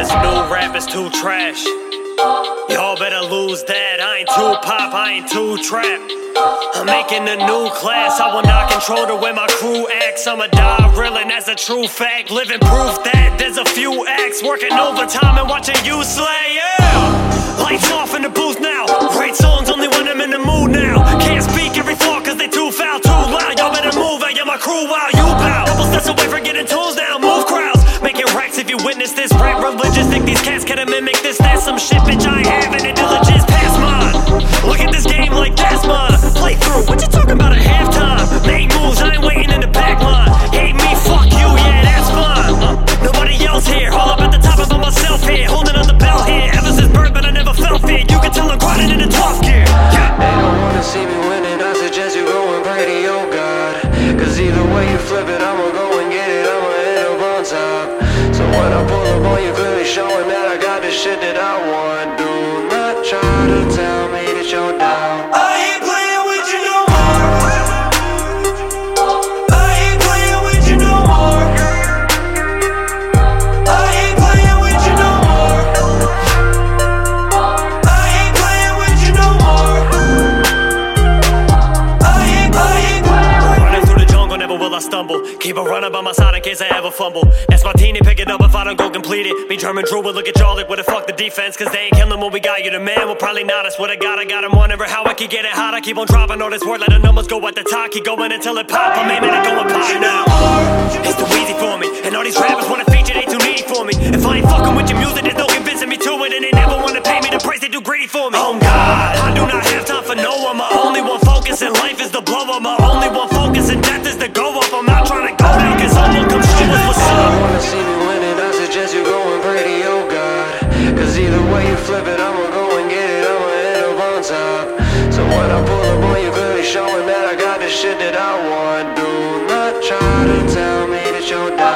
This new rap is too trash. Y'all better lose that. I ain't too pop, I ain't too trap. I'm making a new class. I will not control the way my crew acts. I'ma die real and that's a true fact. Living proof that there's a few acts working overtime and watching you slay. Yeah. Lights off in the booth now. Write songs only when I'm in the mood now. Can't speak every floor cause they too foul, too loud. Y'all better move out, yeah, my crew while you bow. Couple steps away from getting tools down. Move crowds, making racks if you witness this. Rap religious, think these cats can mimic this. That's some shit, bitch, I ain't having it. Diligence past mine. Look at this game like that's mine. Play through, what you talking about at halftime? Make moves, I ain't waiting in the back line. Hate me, fuck you, yeah, that's fine. Nobody else here, all up at the top, I'm by myself here. Holding on the bell here, ever since birth, but I never felt fear. You can tell I'm grinding in the top gear. Yeah. They don't wanna see me winning, I suggest you go and pray to your God. Cause either way you flip it, I'ma go and get it, I'ma end up on top. So when I pull up on you, clearly showing that I got the shit that I want. Do not try to tell me that you're down. I ain't playing with you no more. I ain't playing with you no more. I ain't playing with you no more. I ain't playing with you no more. I ain't playing. Running through the jungle, never will I stumble. Keep a runner by my side in case I ever fumble. That's my team, pick it up if I don't go complete it. Me German Drew will look at y'all like, what the fuck the defense? Cause they ain't killing what we got. You the man, well probably not. That's what I got him wondering how I keep getting hot. I keep on dropping all this word, let the numbers go at the top. Keep going until it pop, I'm aiming to go and pop now. It's too easy for me, and all these rappers wanna feature, they too needy for me. If I ain't fucking with your music, there's no convincing me to it. And they never wanna pay me the price, they too greedy for me. Oh God, I do not have time for no one. My only one focus in life is the blow up. My only one focus in death is the go up. I'm not trying to go down cause someone comes show us what's They up. don't wanna see me winning, I suggest you go and pray to your God. Cause either way you flip it, I'ma go and get it, I'ma end up on top. So when I pull up on you, clearly showing that I got the shit that I want. Do not try to tell me that you're down.